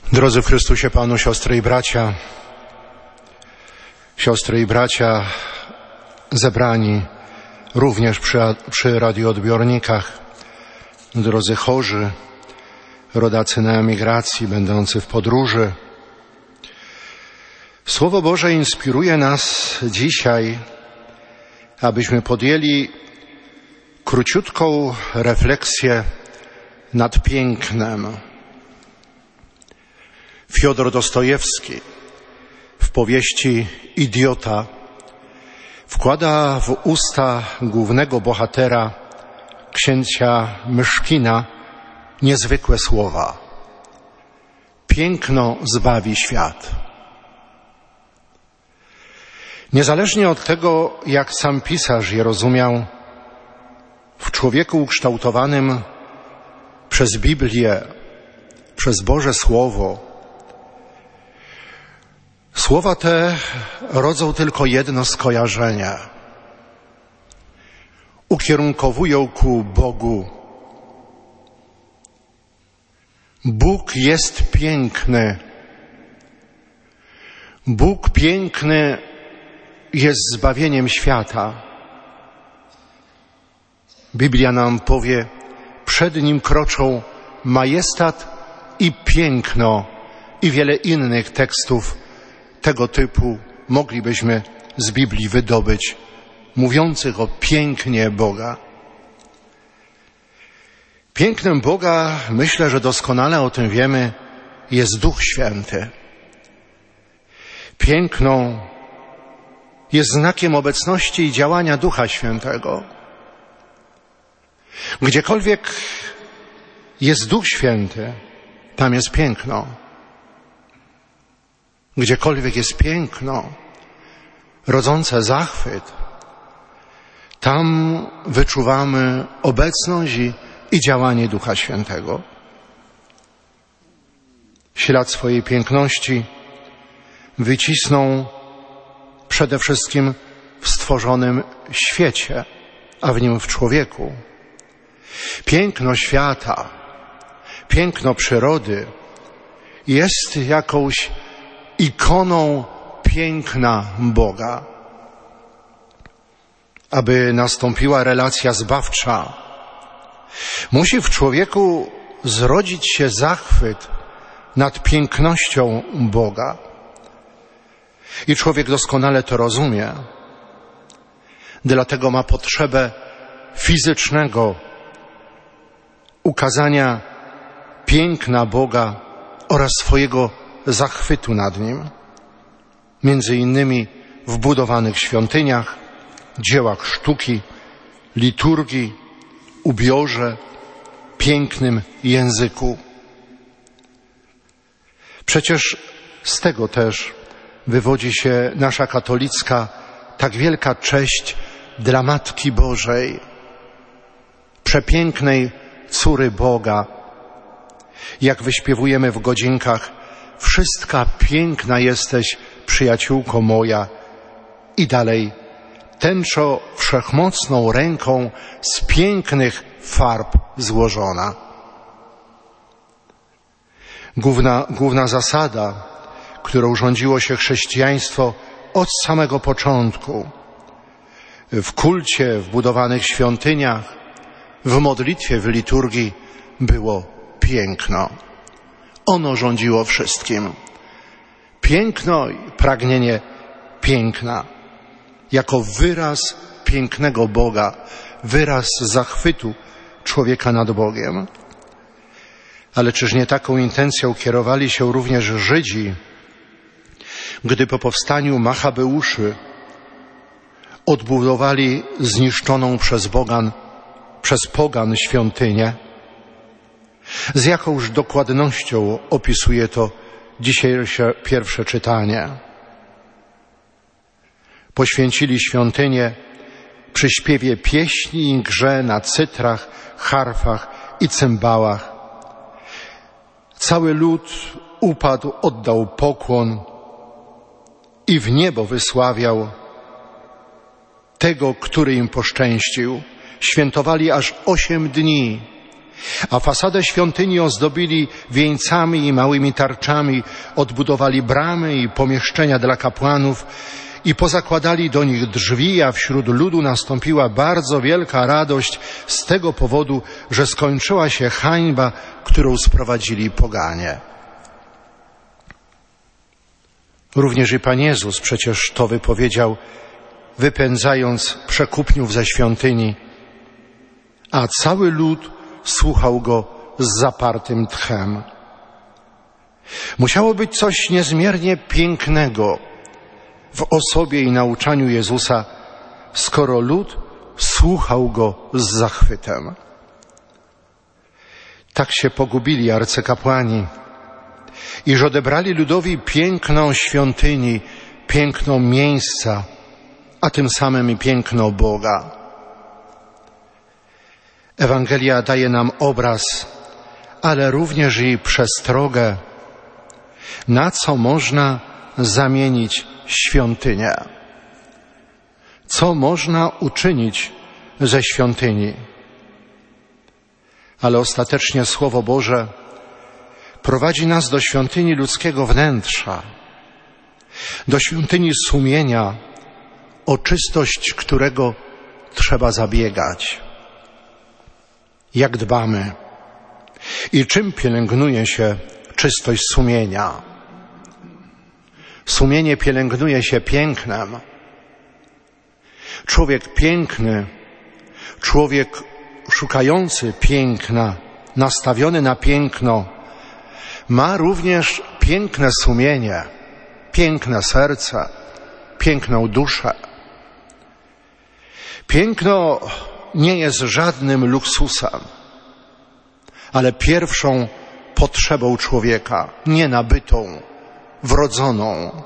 Drodzy w Chrystusie Panu, siostry i bracia zebrani również przy radioodbiornikach, drodzy chorzy, rodacy na emigracji, będący w podróży. Słowo Boże inspiruje nas dzisiaj, abyśmy podjęli króciutką refleksję nad pięknem. Fiodor Dostojewski w powieści Idiota wkłada w usta głównego bohatera, księcia Myszkina, niezwykłe słowa. Piękno zbawi świat. Niezależnie od tego, jak sam pisarz je rozumiał, w człowieku ukształtowanym przez Biblię, przez Boże Słowo, słowa te rodzą tylko jedno skojarzenie. Ukierunkowują ku Bogu. Bóg jest piękny. Bóg piękny jest zbawieniem świata. Biblia nam powie, przed Nim kroczą majestat i piękno i wiele innych tekstów tego typu moglibyśmy z Biblii wydobyć, mówiących o pięknie Boga. Pięknem Boga, myślę, że doskonale o tym wiemy, jest Duch Święty. Piękno jest znakiem obecności i działania Ducha Świętego. Gdziekolwiek jest Duch Święty, tam jest piękno. Gdziekolwiek jest piękno, rodzące zachwyt, tam wyczuwamy obecność i działanie Ducha Świętego. Ślad swojej piękności wycisnął przede wszystkim w stworzonym świecie, a w nim w człowieku. Piękno świata, piękno przyrody jest jakąś ikoną piękna Boga. Aby nastąpiła relacja zbawcza, musi w człowieku zrodzić się zachwyt nad pięknością Boga. I człowiek doskonale to rozumie. Dlatego ma potrzebę fizycznego ukazania piękna Boga oraz swojego zachwytu nad Nim. Między innymi w budowanych świątyniach, dziełach sztuki, liturgii, ubiorze, pięknym języku. Przecież z tego też wywodzi się nasza katolicka tak wielka cześć dla Matki Bożej, przepięknej córy Boga. Jak wyśpiewujemy w godzinkach, wszystka piękna jesteś, przyjaciółko moja. I dalej, tęczo wszechmocną ręką z pięknych farb złożona. Główna zasada, którą rządziło się chrześcijaństwo od samego początku, w kulcie, w budowanych świątyniach, w modlitwie, w liturgii, było piękno. Ono rządziło wszystkim. Piękno i pragnienie piękna jako wyraz pięknego Boga, wyraz zachwytu człowieka nad Bogiem. Ale czyż nie taką intencją kierowali się również Żydzi, gdy po powstaniu Machabeuszy odbudowali zniszczoną przez pogan świątynię? Z jakąż dokładnością opisuje to dzisiejsze pierwsze czytanie. Poświęcili świątynię przy śpiewie pieśni i grze na cytrach, harfach i cymbałach. Cały lud upadł, oddał pokłon i w niebo wysławiał tego, który im poszczęścił. Świętowali aż 8 dni A fasadę świątyni ozdobili wieńcami i małymi tarczami, odbudowali bramy i pomieszczenia dla kapłanów i pozakładali do nich drzwi, a wśród ludu nastąpiła bardzo wielka radość z tego powodu, że skończyła się hańba, którą sprowadzili poganie. Również i Pan Jezus przecież to wypowiedział, wypędzając przekupniów ze świątyni, a cały lud słuchał go z zapartym tchem. Musiało być coś niezmiernie pięknego w osobie i nauczaniu Jezusa, skoro lud słuchał go z zachwytem. Tak się pogubili arcykapłani, iż odebrali ludowi piękno świątyni, piękno miejsca, a tym samym i piękno Boga. Ewangelia daje nam obraz, ale również i przestrogę, na co można zamienić świątynię. Co można uczynić ze świątyni. Ale ostatecznie Słowo Boże prowadzi nas do świątyni ludzkiego wnętrza, do świątyni sumienia, o czystość którego trzeba zabiegać. Jak dbamy i czym pielęgnuje się czystość sumienia? Sumienie pielęgnuje się pięknem. Człowiek piękny, człowiek szukający piękna, nastawiony na piękno, ma również piękne sumienie, piękne serce, piękną duszę. Piękno nie jest żadnym luksusem, ale pierwszą potrzebą człowieka, nienabytą, wrodzoną.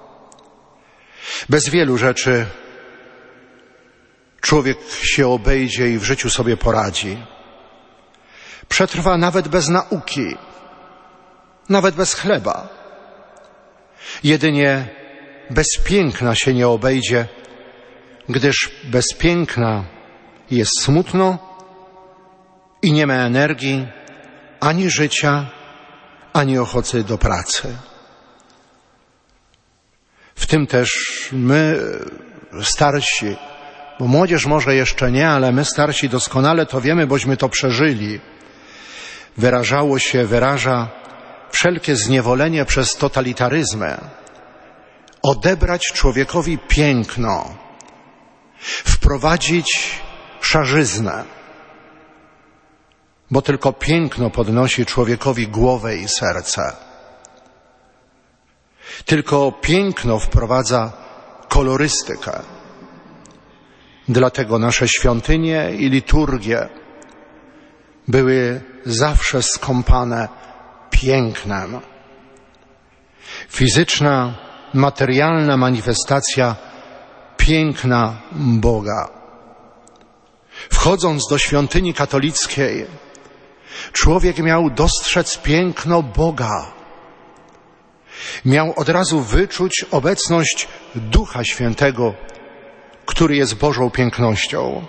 Bez wielu rzeczy człowiek się obejdzie i w życiu sobie poradzi. Przetrwa nawet bez nauki, nawet bez chleba. Jedynie bez piękna się nie obejdzie, gdyż bez piękna jest smutno i nie ma energii, ani życia, ani ochoty do pracy. W tym też my, starsi, bo młodzież może jeszcze nie, ale my starsi doskonale to wiemy, bośmy to przeżyli. Wyraża wszelkie zniewolenie przez totalitaryzmy. Odebrać człowiekowi piękno, wprowadzić szarzyznę, bo tylko piękno podnosi człowiekowi głowę i serce. Tylko piękno wprowadza kolorystykę. Dlatego nasze świątynie i liturgie były zawsze skąpane pięknem. Fizyczna, materialna manifestacja piękna Boga. Wchodząc do świątyni katolickiej, człowiek miał dostrzec piękno Boga. Miał od razu wyczuć obecność Ducha Świętego, który jest Bożą pięknością.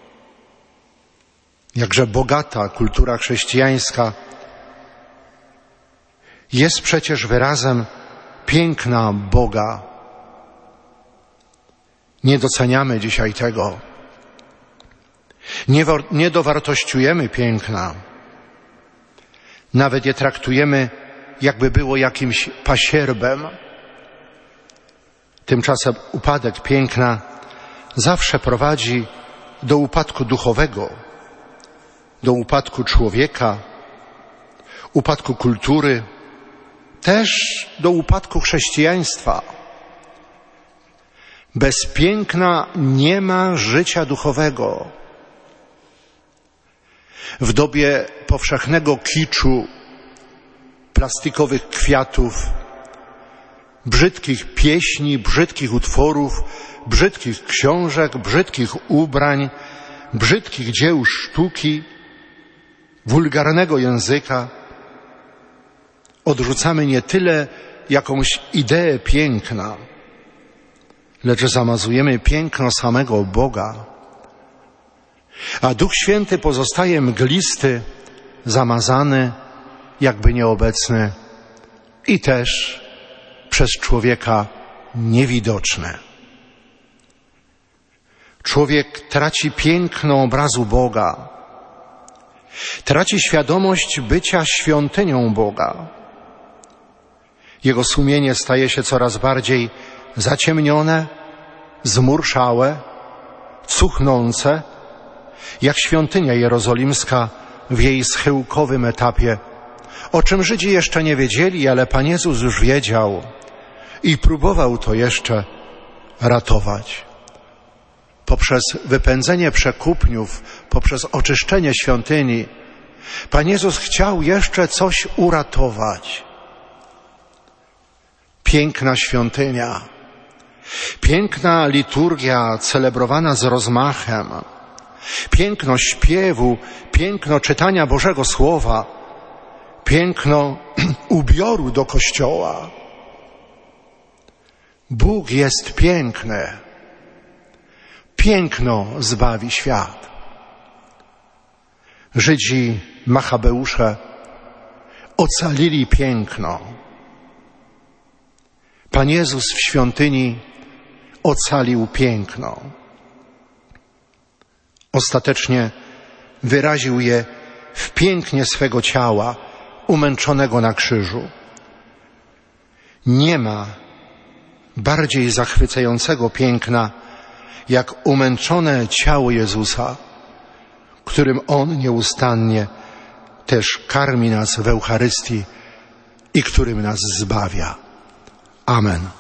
Jakże bogata kultura chrześcijańska jest przecież wyrazem piękna Boga. Nie doceniamy dzisiaj tego. Nie dowartościujemy piękna. Nawet je traktujemy, jakby było jakimś pasierbem. Tymczasem upadek piękna zawsze prowadzi do upadku duchowego, do upadku człowieka, upadku kultury, też do upadku chrześcijaństwa. Bez piękna nie ma życia duchowego. W dobie powszechnego kiczu, plastikowych kwiatów, brzydkich pieśni, brzydkich utworów, brzydkich książek, brzydkich ubrań, brzydkich dzieł sztuki, wulgarnego języka, odrzucamy nie tyle jakąś ideę piękna, lecz zamazujemy piękno samego Boga. A Duch Święty pozostaje mglisty, zamazany, jakby nieobecny i też przez człowieka niewidoczny. Człowiek traci piękno obrazu Boga, traci świadomość bycia świątynią Boga. Jego sumienie staje się coraz bardziej zaciemnione, zmurszałe, cuchnące, jak świątynia jerozolimska w jej schyłkowym etapie, o czym Żydzi jeszcze nie wiedzieli, ale Pan Jezus już wiedział i próbował to jeszcze ratować. Poprzez wypędzenie przekupniów, poprzez oczyszczenie świątyni, Pan Jezus chciał jeszcze coś uratować. Piękna świątynia, piękna liturgia celebrowana z rozmachem, piękno śpiewu, piękno czytania Bożego Słowa, piękno ubioru do kościoła. Bóg jest piękny. Piękno zbawi świat. Żydzi, Machabeusze ocalili piękno. Pan Jezus w świątyni ocalił piękno. Ostatecznie wyraził je w pięknie swego ciała, umęczonego na krzyżu. Nie ma bardziej zachwycającego piękna, jak umęczone ciało Jezusa, którym On nieustannie też karmi nas w Eucharystii i którym nas zbawia. Amen.